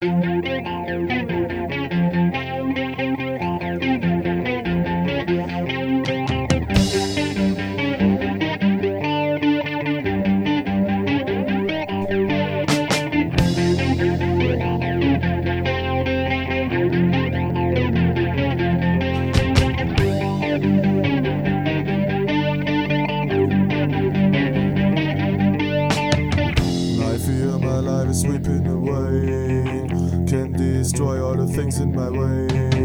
I fear my life is sweeping away, can destroy all the things in my way.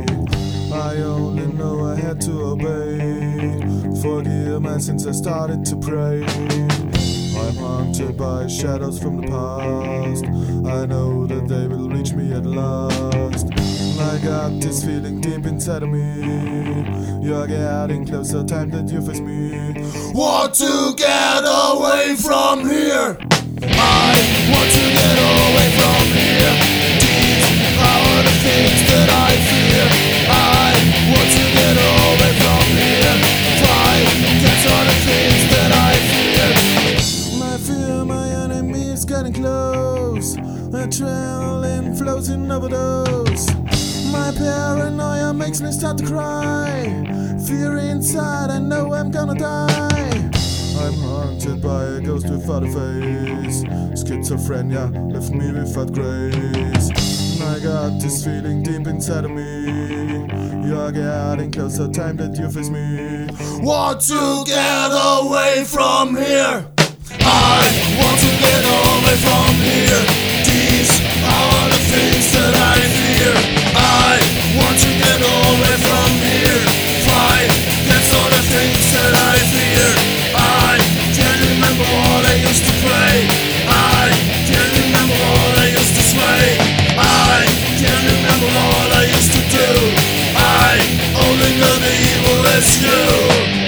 I only know I had to obey, forgive my sins, I started to pray. I'm haunted by shadows from the past, I know that they will reach me at last. I got this feeling deep inside of me, you're getting closer, time that you face me. Want to get away from here, I want to get away from here. These are the things that I fear. I want to get away from here. Fight against all the things that I fear. My fear, my enemy is getting close. Adrenaline flows in overdose. My paranoia makes me start to cry. Fear inside, I know I'm gonna die. I'm haunted by a ghost without a face. Schizophrenia left me without grace. I got this feeling deep inside of me, you're getting closer, time that you face me. Want to get away from here, I want to get away from here. These are the things that I fear. I want to get away from here. Fight against all the things that I fear. I can't remember what I used to play. I can't remember what I used to say. I can't remember what I used to do. I only know the evil is you.